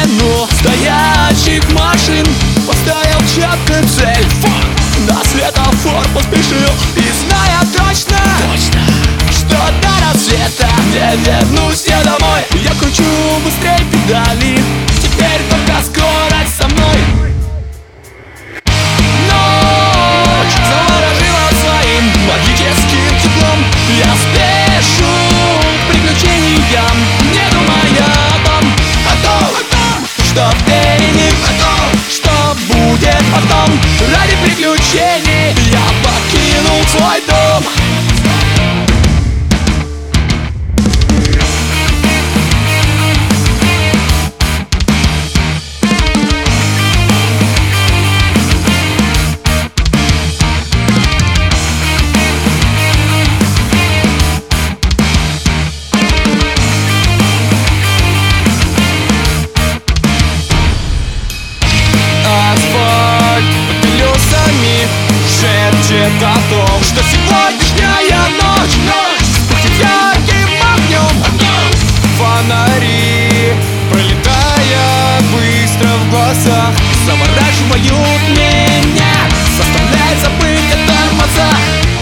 обочину стоящих машин поставил четкую цель. На светофор поспешил и зная точно, что до рассвета не вернусь я домой. Я кручу быстрее педали, теперь только скорость со мной. Ночь заворожила своим магическим теплом. Я спешу к приключениям, не думая о том, что впереди, что будет потом. Ради приключений я покинул свой дом. Шепчет о том, что сегодняшняя ночь будет ярким огнем. Фонари, пролетая быстро в глазах, завораживают меня, заставляют забыть о тормозах.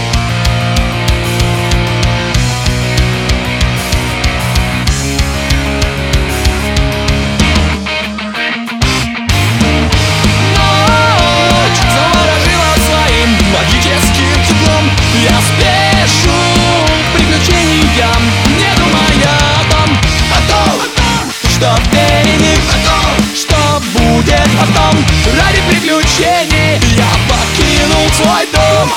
Магическим теплом я спешу к приключениям, не думая о том, что впереди, что будет потом. Ради приключений я покинул свой дом.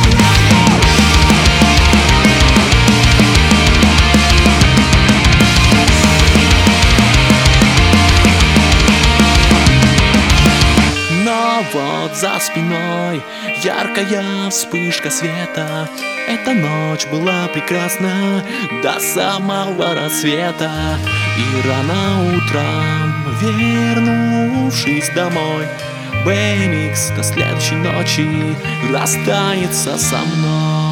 Вот за спиной яркая вспышка света. Эта ночь была прекрасна до самого рассвета. И рано утром, вернувшись домой, BMX до следующей ночи расстанется со мной.